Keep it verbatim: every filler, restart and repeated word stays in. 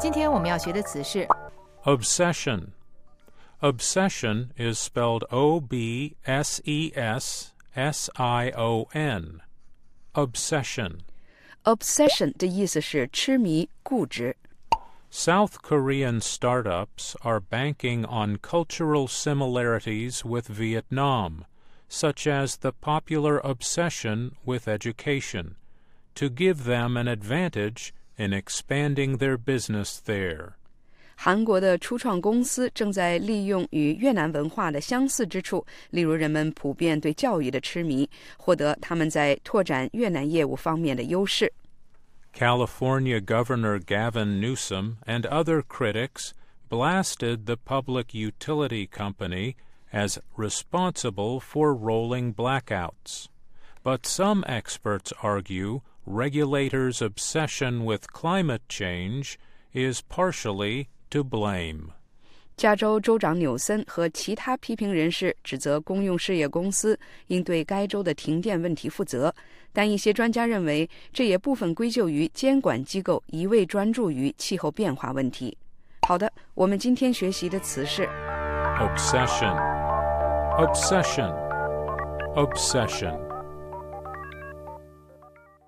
今天我们要学的词是 obsession. Obsession is spelled O B S E S S I O N. Obsession. Obsession 的意思是痴迷、固执。 South Korean startups are banking on cultural similarities with Vietnam, such as the popular obsession with education, to give them an advantage in expanding their business there. 韩国的初创公司正在利用与越南文化的相似之处，例如人们普遍对教育的痴迷，获得他们在拓展越南业务方面的优势。 California Governor Gavin Newsom and other critics blasted the public utility company as responsible for rolling blackouts. But some experts argue regulators' obsession with climate change is partially to blame. 加州州长纽森和其他批评人士指责公用事业公司应对该州的停电问题负责，但一些专家认为这也部分归咎于监管机构一味专注于气候变化问题。好的，我们今天学习的词是 obsession, obsession, obsession.